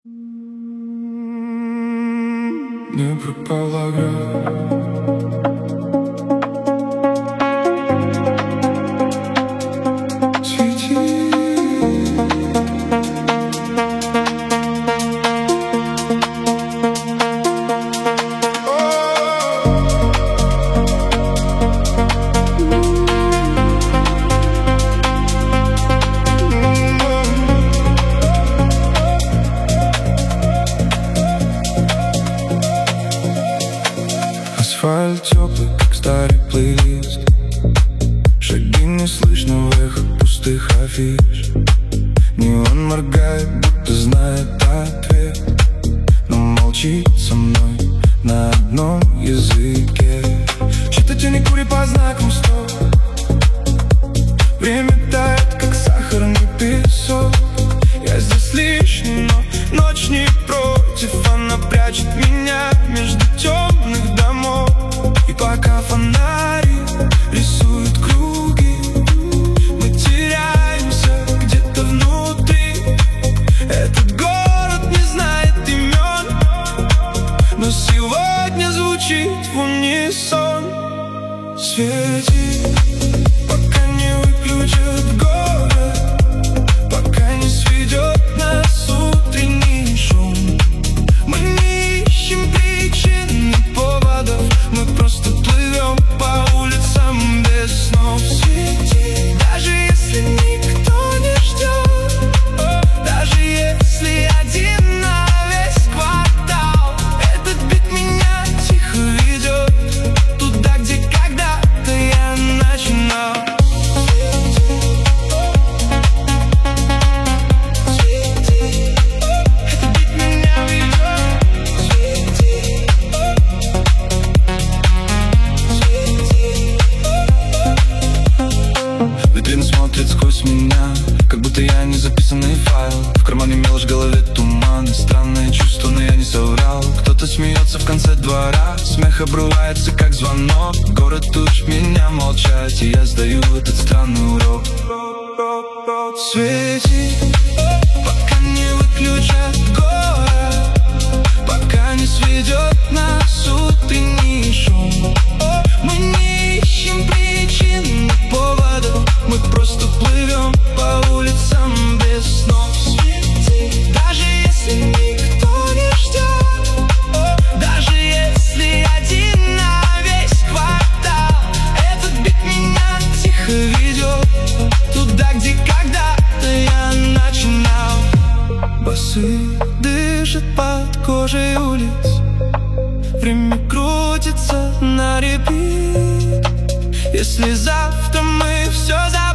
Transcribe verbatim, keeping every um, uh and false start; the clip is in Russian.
Не пропала гра. Асфальт теплый, как старый плейлист. Шаги не слышно в эхо пустых афиш. Неон моргает, будто знает ответ, но молчит со мной на одном языке. Читать не кури по знакам стоп. Время тает, как сахарный песок. Я здесь лишний, но ночь не против. Она прячет меня между темных домов. И пока фонари рисуют круги, мы теряемся где-то внутри. Этот город не знает имен, но сегодня звучит в унисон. Свети, пока не выключат город, пока не сведет нас утренний шум. Мы не ищем причин и поводов, мы просто плывем по улицам без снов. Свети, даже если никто не ждет, даже если один на весь квартал. Этот бит меня тихо ведет туда, где когда-то я начинал. Смотрит сквозь меня, как будто я не записанный файл. В кармане мелочь, в голове туман. Странное чувство, но я не соврал. Кто-то смеется в конце двора, смех обрывается, как звонок. Город учит меня молчать, и я сдаю этот странный урок. Свети, пока не выключат город, пока не сведет нас утренний шум. Мы не ищем причин и поводов, мы просто плывем по улицам без снов. Свети, даже если никто не ждет, даже если один на весь квартал. Этот бит меня тихо ведет туда, где когда-то я начинал. Басы дышат под кожей улиц, время крутится на репит. Если завтра мы все забудем,